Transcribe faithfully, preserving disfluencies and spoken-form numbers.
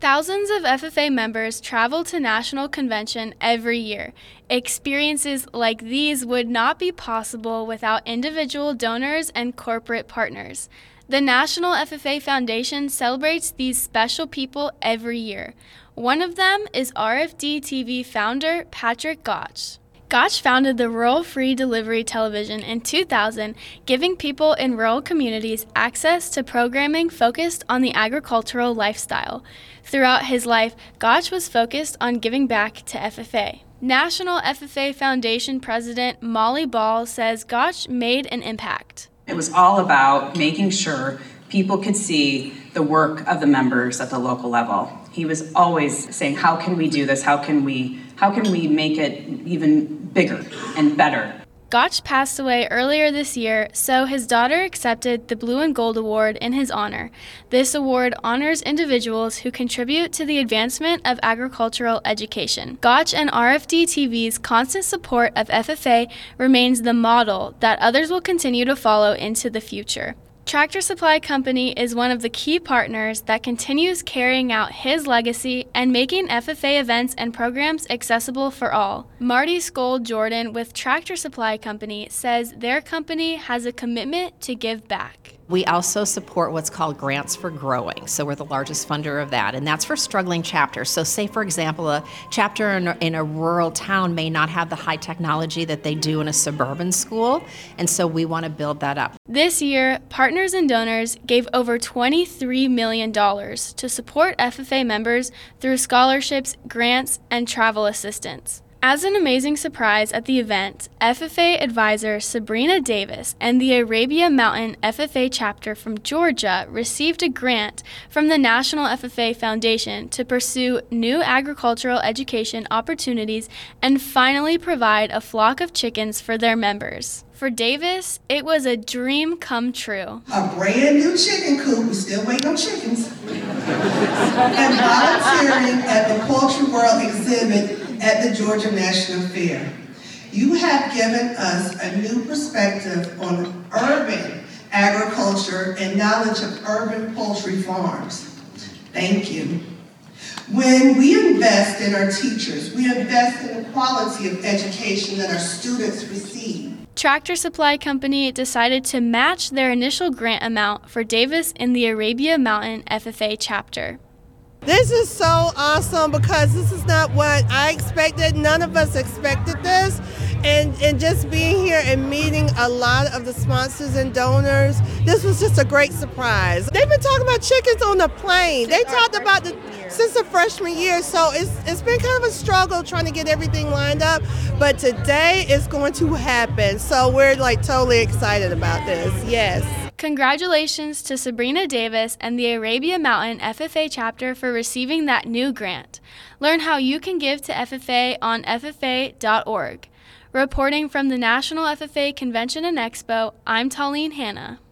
Thousands of F F A members travel to National Convention every year. Experiences like these would not be possible without individual donors and corporate partners. The National F F A Foundation celebrates these special people every year. One of them is R F D T V founder Patrick Gotch. Gotch founded the Rural Free Delivery Television in two thousand, giving people in rural communities access to programming focused on the agricultural lifestyle. Throughout his life, Gotch was focused on giving back to F F A. National F F A Foundation President Molly Ball says Gotch made an impact. It was all about making sure people could see the work of the members at the local level. He was always saying, how can we do this? How can we, how can we make it even bigger and better? Gotch passed away earlier this year, so his daughter accepted the Blue and Gold Award in his honor. This award honors individuals who contribute to the advancement of agricultural education. Gotch and R F D T V's constant support of F F A remains the model that others will continue to follow into the future. Tractor Supply Company is one of the key partners that continues carrying out his legacy and making F F A events and programs accessible for all. Marty Skold Jordan with Tractor Supply Company says their company has a commitment to give back. We also support what's called Grants for Growing, so we're the largest funder of that, and that's for struggling chapters. So say, for example, a chapter in a, in a rural town may not have the high technology that they do in a suburban school, and so we want to build that up. This year, partners and donors gave over twenty-three million dollars to support F F A members through scholarships, grants, and travel assistance. As an amazing surprise at the event, F F A advisor Sabrina Davis and the Arabia Mountain F F A chapter from Georgia received a grant from the National F F A Foundation to pursue new agricultural education opportunities and finally provide a flock of chickens for their members. For Davis, it was a dream come true. A brand new chicken coop, we still waiting on chickens, and volunteering at the Poultry World exhibit at the Georgia National Fair. You have given us a new perspective on urban agriculture and knowledge of urban poultry farms. Thank you. When we invest in our teachers, we invest in the quality of education that our students receive. Tractor Supply Company decided to match their initial grant amount for Davis in the Arabia Mountain F F A chapter. This is so awesome because this is not what I expected. None of us expected this. And, and just being here and meeting a lot of the sponsors and donors, this was just a great surprise. They've been talking about chickens on the plane. They talked about it since the freshman year, so it's it's been kind of a struggle trying to get everything lined up. But today it's going to happen, so we're like totally excited about this. Yes. Congratulations to Sabrina Davis and the Arabia Mountain F F A chapter for receiving that new grant. Learn how you can give to F F A on F F A dot org. Reporting from the National F F A Convention and Expo, I'm Tallene Hanna.